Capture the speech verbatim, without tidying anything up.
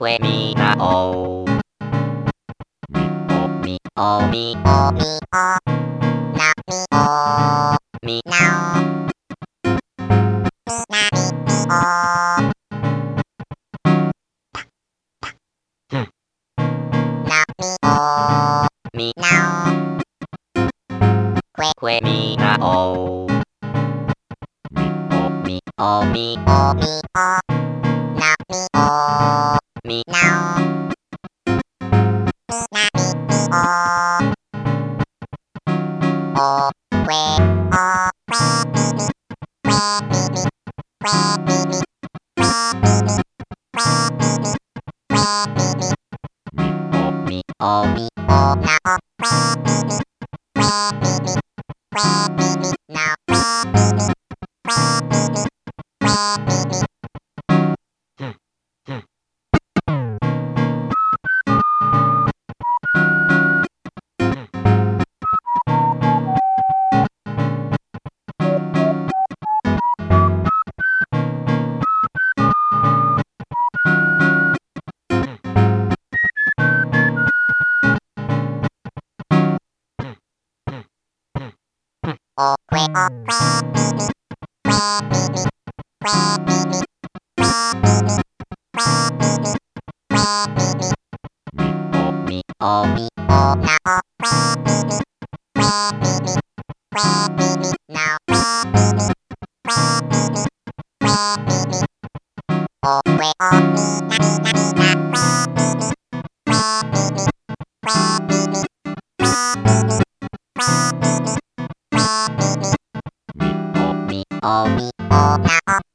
que mi na o mi o mi o mi o na mi o mi na o mi na mi mi o hmm. Na mi o mi na o que que mi na o mi o mi o mi o na mi o mi na o mi na mi mi o o que o que mi mi que mi mi que mi mi que mi mi que mi mi que mi mi mi o mi o na o que mi mi que mi mi que mi mi na que mi mi que mi mi que mi mi hmm hmm o que o que mi mi que mi mi que mi mi que mi mi que mi mi que mi mi mi o mi o na o que mi mi que mi mi que mi mi na que mi mi que mi mi que mi mi o que o mi na mi na mi na que mi mi que mi mi que mi mi que mi mi que mi mi que mi mi mi o mi o mi o na o